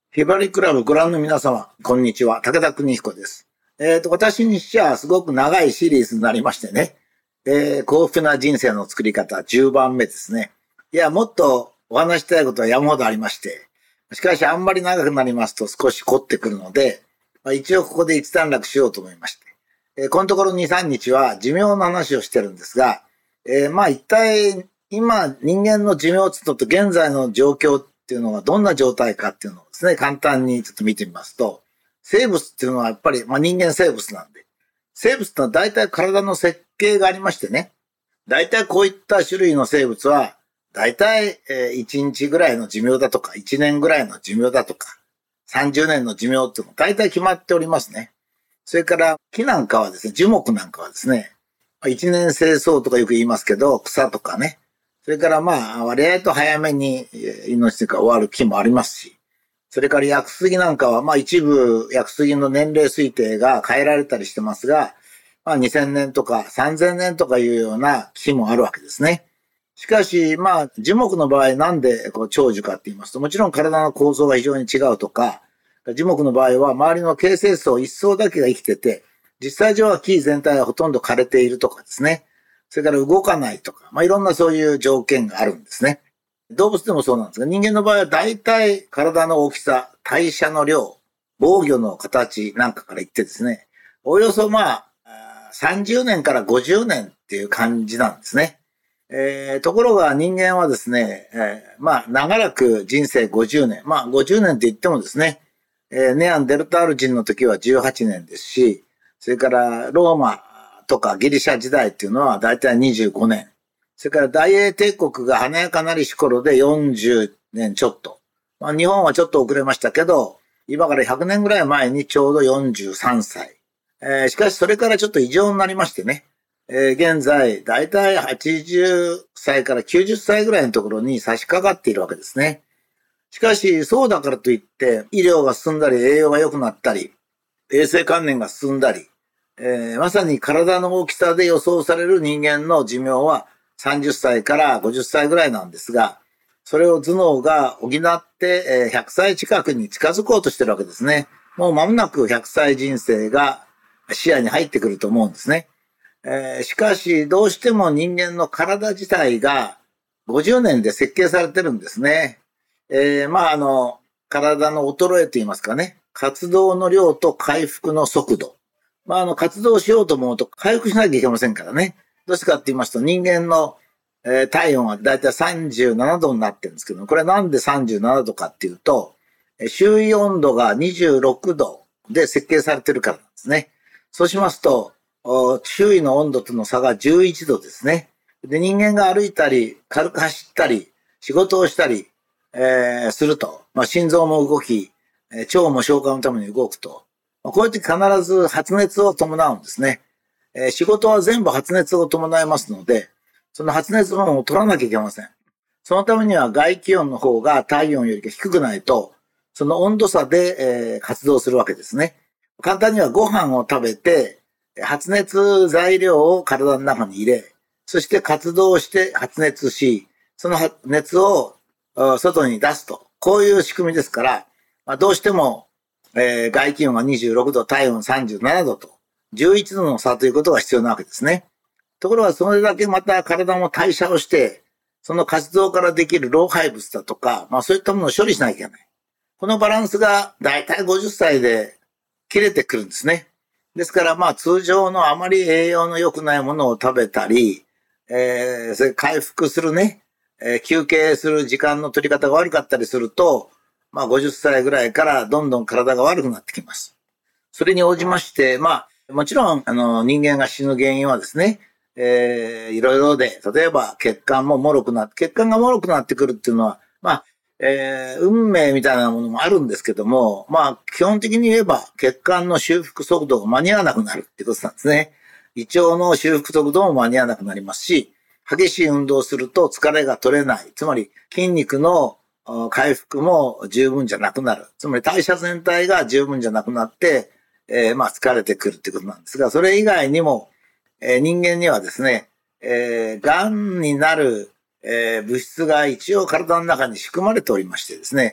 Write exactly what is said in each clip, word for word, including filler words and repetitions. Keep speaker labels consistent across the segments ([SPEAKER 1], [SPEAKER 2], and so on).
[SPEAKER 1] ひばりクラブご覧の皆様、こんにちは。武田邦彦です。えっ、と、私にしちゃすごく長いシリーズになりましてね、えー、幸福な人生の作り方じゅうばんめですね。いや、もっとお話したいことは山ほどありまして、しかしあんまり長くなりますと少し凝ってくるので、まあ、一応ここで一段落しようと思いまして、えー、このところに、さんにちは寿命の話をしてるんですが、えー、まあ一体今人間の寿命と現在の状況っていうのがどんな状態かっていうのをですね、簡単にちょっと見てみますと、生物っていうのはやっぱり、まあ、人間生物なんで、生物ってのは大体体の設計がありましてね、大体こういった種類の生物は、大体いちにちぐらいの寿命だとか、いちねんぐらいの寿命だとか、さんじゅうねんの寿命っていうのが大体決まっておりますね。それから木なんかはですね、樹木なんかはですね、いちねん生草とかよく言いますけど、草とかね、それからまあ、割合と早めに命が終わる木もありますし、それから薬杉なんかは、まあ一部薬杉の年齢推定が変えられたりしてますが、まあにせんねんとかさんぜんねんとかいうような木もあるわけですね。しかし、まあ樹木の場合なんでこう長寿かって言いますと、もちろん体の構造が非常に違うとか、樹木の場合は周りの形成層一層だけが生きてて、実際上は木全体はほとんど枯れているとかですね。それから動かないとか、まあいろんなそういう条件があるんですね。動物でもそうなんですが、人間の場合は大体体の大きさ、代謝の量、防御の形なんかから言ってですね、およそまあ、さんじゅうねんからごじゅうねんっていう感じなんですね。えー、ところが人間はですね、えー、まあ長らく人生ごじゅうねん、まあごじゅうねんって言ってもですね、えー、ネアンデルタール人の時はじゅうはちねんですし、それからローマとかギリシャ時代っていうのは大体にじゅうごねん。それから大英帝国が華やかなりし頃でよんじゅうねんちょっと。まあ、日本はちょっと遅れましたけど、今からひゃくねんぐらい前にちょうどよんじゅうさんさい。えー、しかしそれからちょっと異常になりましてね。えー、現在、だいたいはちじゅっさいからきゅうじゅっさいぐらいのところに差し掛かっているわけですね。しかし、そうだからといって、医療が進んだり、栄養が良くなったり、衛生観念が進んだり、えー、まさに体の大きさで予想される人間の寿命はさんじゅっさいからごじゅっさいぐらいなんですが、それを頭脳が補ってひゃくさい近くに近づこうとしてるわけですね。もう間もなくひゃくさい人生が視野に入ってくると思うんですね。えー、しかし、どうしても人間の体自体がごじゅうねんで設計されてるんですね。えー、まあ、あの、体の衰えと言いますかね、活動の量と回復の速度。まあ、あの、活動しようと思うと回復しなきゃいけませんからね。どうしてかって言いますと、人間の、えー、体温はだいたいさんじゅうななどになってるんですけど、これなんでさんじゅうななどかっていうと、周囲温度がにじゅうろくどで設計されてるからなんですね。そうしますと、周囲の温度との差がじゅういちどですね。で、人間が歩いたり、軽く走ったり、仕事をしたり、えー、すると、まあ、心臓も動き、腸も消化のために動くと、こういう時必ず発熱を伴うんですね。えー、仕事は全部発熱を伴いますので、その発熱分を取らなきゃいけません。そのためには外気温の方が体温より低くないと、その温度差で、えー、活動するわけですね。簡単にはご飯を食べて、発熱材料を体の中に入れ、そして活動して発熱し、その熱を外に出すと。こういう仕組みですから、まあ、どうしても、えー、外気温がにじゅうろくど、体温さんじゅうななどと、じゅういちどの差ということが必要なわけですね。ところがそれだけまた体も代謝をして、その活動からできる老廃物だとか、まあそういったものを処理しなきゃいけない。このバランスがだいたいごじゅっさいで切れてくるんですね。ですからまあ通常のあまり栄養の良くないものを食べたり、えー、それ回復するね、えー、休憩する時間の取り方が悪かったりすると、まあごじゅっさいぐらいからどんどん体が悪くなってきます。それに応じまして、まあもちろんあの人間が死ぬ原因はですね、えー、いろいろで、例えば血管も脆くなって、血管が脆くなってくるっていうのは、まあ、えー、運命みたいなものもあるんですけども、まあ、基本的に言えば血管の修復速度が間に合わなくなるっていうことなんですね。胃腸の修復速度も間に合わなくなりますし、激しい運動をすると疲れが取れない。つまり筋肉の回復も十分じゃなくなる。つまり代謝全体が十分じゃなくなって、えー、まあ疲れてくるっていうことなんですが、それ以外にも、えー、人間にはですね、えー、癌になる、えー、物質が一応体の中に仕組まれておりましてですね、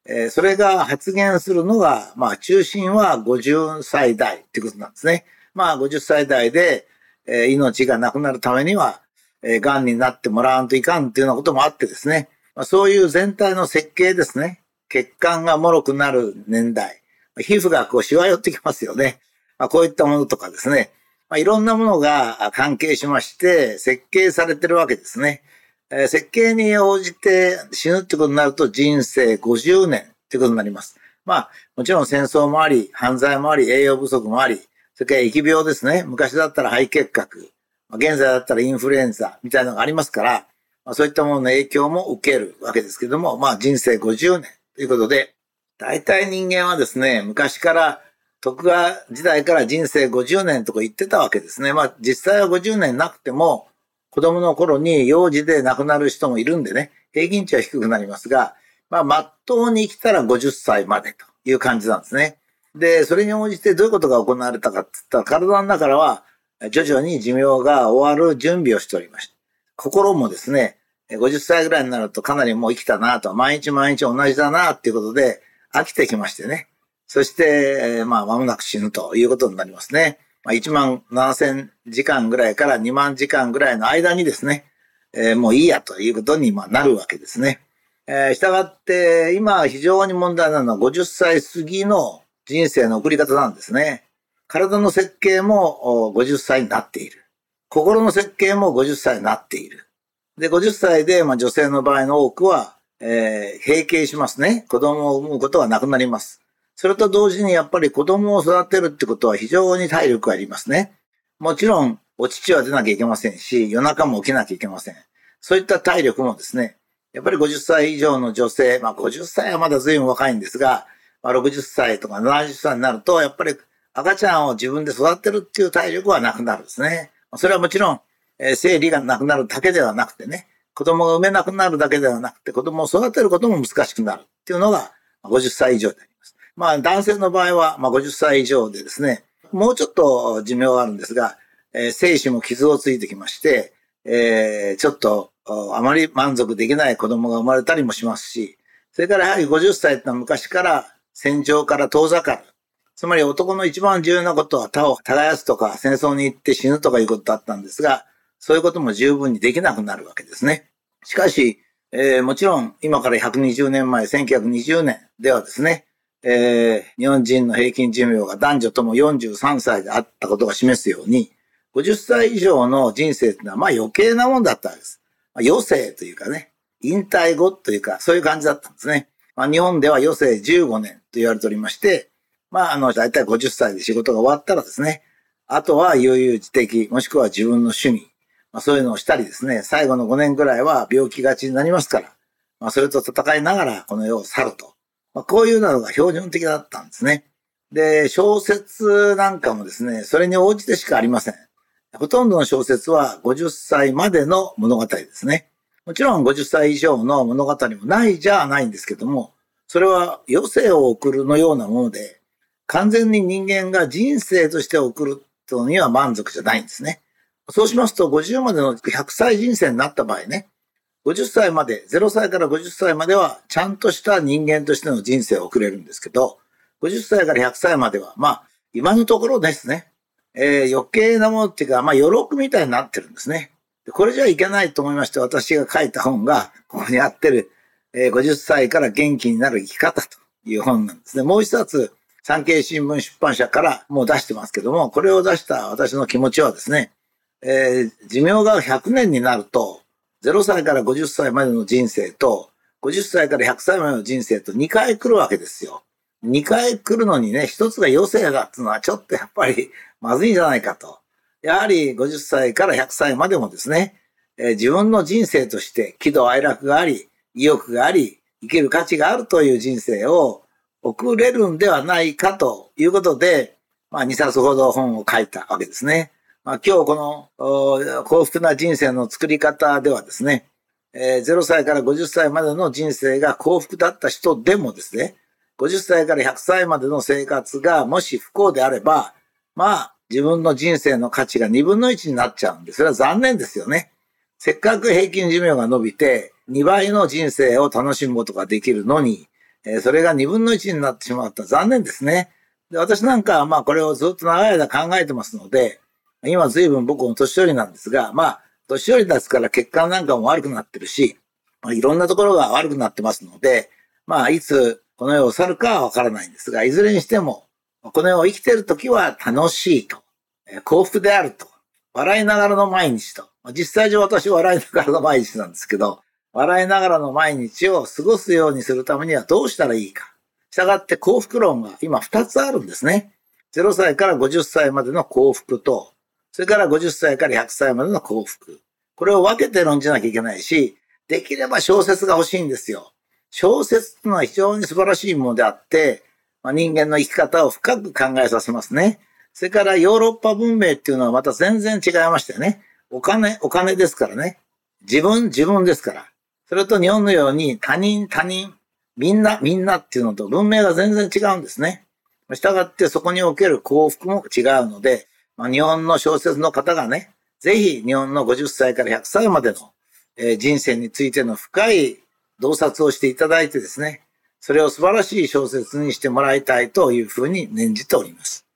[SPEAKER 1] えー、それが発現するのが、まあ中心はごじゅっさい代っていうことなんですね。まあごじゅっさい代で、えー、命がなくなるためには、えー、癌になってもらわんといかんっていうようなこともあってですね、まあ、そういう全体の設計ですね。血管が脆くなる年代。皮膚がこうしわ寄ってきますよね。まあ、こういったものとかですね。まあ、いろんなものが関係しまして設計されてるわけですね。えー、設計に応じて死ぬってことになると人生ごじゅうねんってことになります。まあ、もちろん戦争もあり、犯罪もあり、栄養不足もあり、それから疫病ですね。昔だったら肺結核。現在だったらインフルエンザみたいなのがありますから、まあ、そういったものの影響も受けるわけですけども、まあ人生ごじゅうねんということで、大体人間はですね、昔から徳川時代から人生ごじゅうねんとか言ってたわけですね。まあ実際はごじゅうねんなくても、子供の頃に幼児で亡くなる人もいるんでね、平均値は低くなりますが、まあ、まっとうに生きたらごじゅっさいまでという感じなんですね。で、それに応じてどういうことが行われたかって言ったら、体の中からは徐々に寿命が終わる準備をしておりました。心もですね、ごじゅっさいぐらいになるとかなりもう生きたなと、毎日毎日同じだなっていうことで飽きてきましてね。そして、まあ、間もなく死ぬということになりますね。まあ、いちまんななせんじかんぐらいからにまんじかんぐらいの間にですね、えー、もういいやということになるわけですね。えー、したがって、今非常に問題なのはごじゅっさい過ぎの人生の送り方なんですね。体の設計もごじゅっさいになっている。心の設計もごじゅっさいになっている。で、ごじゅっさいで、まあ、女性の場合の多くは、えー、閉経しますね。子供を産むことはなくなります。それと同時にやっぱり子供を育てるってことは非常に体力がありますね。もちろん、お乳は出なきゃいけませんし、夜中も起きなきゃいけません。そういった体力もですね、やっぱりごじゅっさい以上の女性、まあごじゅっさいはまだ随分若いんですが、まあ、ろくじゅっさいとかななじゅっさいになると、やっぱり赤ちゃんを自分で育てるっていう体力はなくなるんですね。それはもちろん、えー、生理がなくなるだけではなくてね、子供が産めなくなるだけではなくて、子供を育てることも難しくなるっていうのがごじゅっさい以上であります。まあ男性の場合はまあごじゅっさい以上でですね、もうちょっと寿命があるんですが、えー、精子も傷をついてきまして、えー、ちょっとあまり満足できない子供が生まれたりもしますし、それからやはりごじゅっさいってのは昔から戦場から遠ざかる。つまり男の一番重要なことは他を耕すとか戦争に行って死ぬとかいうことだったんですが、そういうことも十分にできなくなるわけですね。しかし、えー、もちろん今からひゃくにじゅうねんまえ、せんきゅうひゃくにじゅうねんではですね、えー、日本人の平均寿命が男女ともよんじゅうさんさいであったことが示すように、ごじゅっさい以上の人生というのはまあ余計なもんだったんです。まあ、余生というかね、引退後というかそういう感じだったんですね。まあ、日本では余生じゅうごねんと言われておりまして、まあ、あの、だいたいごじゅっさいで仕事が終わったらですね、あとは悠々自適、もしくは自分の趣味、まあ、そういうのをしたりですね、最後のごねんぐらいは病気がちになりますから、まあ、それと戦いながらこの世を去ると。まあ、こういうのが標準的だったんですね。で、小説なんかもですね、それに応じてしかありません。ほとんどの小説はごじゅっさいまでの物語ですね。もちろんごじゅっさい以上の物語もないじゃないんですけども、それは余生を送るのようなもので、完全に人間が人生として送るというのには満足じゃないんですね。そうしますとごじゅうまでのひゃくさい人生になった場合ね、ごじゅっさいまで、ゼロさいからごじゅっさいまではちゃんとした人間としての人生を送れるんですけど、ごじゅっさいからひゃくさいまでは、まあ、今のところですね、えー、余計なものっていうか、まあ、余力みたいになってるんですね。これじゃいけないと思いまして、私が書いた本が、ここにあってる、えー、ごじゅっさいから元気になる生き方という本なんですね。もう一冊、産経新聞出版社からもう出してますけども、これを出した私の気持ちはですね、えー、寿命がひゃくねんになると、ゼロさいからごじゅっさいまでの人生と、ごじゅっさいからひゃくさいまでの人生とにかい来るわけですよ。にかい来るのにね、一つが余生だっていうのはちょっとやっぱりまずいんじゃないかと。やはりごじゅっさいからひゃくさいまでもですね、えー、自分の人生として喜怒哀楽があり、意欲があり、生きる価値があるという人生を送れるんではないかということで、まあにさつほど本を書いたわけですね。まあ今日この幸福な人生の作り方ではですね、えー、ゼロさいからごじゅっさいまでの人生が幸福だった人でもですね、ごじゅっさいからひゃくさいまでの生活がもし不幸であれば、まあ自分の人生の価値がにぶんのいちになっちゃうんで、それは残念ですよね。せっかく平均寿命が伸びてにばいの人生を楽しむことができるのに、 えーそれがにぶんのいちになってしまったら残念ですね。で、私なんかはまあこれをずっと長い間考えてますので、今随分僕も年寄りなんですが、まあ、年寄りですから血管なんかも悪くなってるし、まあ、いろんなところが悪くなってますので、まあ、いつこの世を去るかはわからないんですが、いずれにしても、この世を生きているときは楽しいと、えー幸福であると、笑いながらの毎日と。まあ実際上私は笑いながらの毎日なんですけど、笑いながらの毎日を過ごすようにするためにはどうしたらいいか。したがって幸福論が今ふたつあるんですね。ゼロさいからごじゅっさいまでの幸福と、それからごじゅっさいからひゃくさいまでの幸福。これを分けて論じなきゃいけないし、できれば小説が欲しいんですよ。小説っていうのは非常に素晴らしいものであって、まあ、人間の生き方を深く考えさせますね。それからヨーロッパ文明っていうのはまた全然違いましてね。お金、お金ですからね。自分、自分ですから。それと日本のように他人、他人、みんな、みんなっていうのと文明が全然違うんですね。したがってそこにおける幸福も違うので、まあ、日本の小説の方がね、ぜひ日本のごじゅっさいからひゃくさいまでの、えー人生についての深い洞察をしていただいてですね、それを素晴らしい小説にしてもらいたいというふうに念じております。